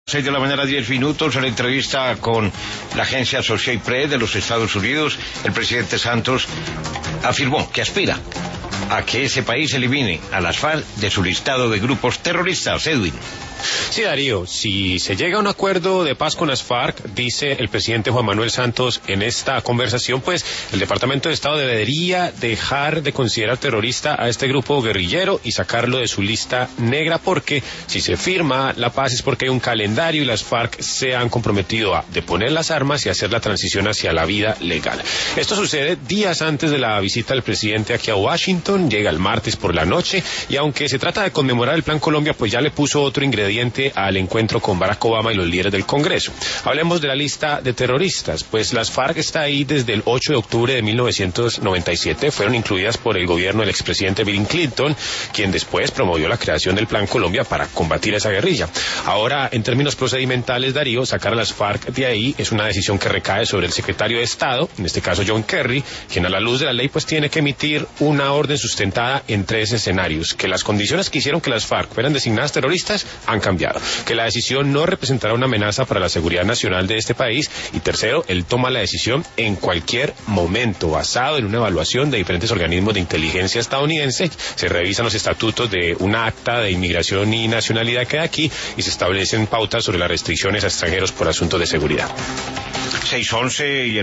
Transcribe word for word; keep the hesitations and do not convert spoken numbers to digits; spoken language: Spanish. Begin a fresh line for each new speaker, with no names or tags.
seis de la mañana, diez minutos, en la entrevista con la agencia Associated Press de los Estados Unidos, el presidente Santos afirmó que aspira a que ese país elimine a las FARC de su listado de grupos terroristas. Edwin.
Sí, Darío, si se llega a un acuerdo de paz con las FARC, dice el presidente Juan Manuel Santos en esta conversación, pues el Departamento de Estado debería dejar de considerar terrorista a este grupo guerrillero y sacarlo de su lista negra, porque si se firma la paz es porque hay un calendario y las FARC se han comprometido a deponer las armas y hacer la transición hacia la vida legal. Esto sucede días antes de la visita del presidente aquí a Washington, llega el martes por la noche, y aunque se trata de conmemorar el Plan Colombia, pues ya le puso otro ingrediente al encuentro con Barack Obama y los líderes del Congreso. Hablemos de la lista de terroristas, pues las FARC está ahí desde el ocho de octubre de mil novecientos noventa y siete, fueron incluidas por el gobierno del expresidente Bill Clinton, quien después promovió la creación del Plan Colombia para combatir esa guerrilla. Ahora, en términos procedimentales, Darío, sacar a las FARC de ahí es una decisión que recae sobre el secretario de Estado, en este caso John Kerry, quien a la luz de la ley pues tiene que emitir una orden sustentada en tres escenarios: que las condiciones que hicieron que las FARC fueran designadas terroristas han cambiado, que la decisión no representará una amenaza para la seguridad nacional de este país, y tercero, él toma la decisión en cualquier momento, basado en una evaluación de diferentes organismos de inteligencia estadounidense. Se revisan los estatutos de una acta de inmigración y nacionalidad que hay aquí y se establecen pautas sobre las restricciones a extranjeros por asuntos de seguridad.
seis once y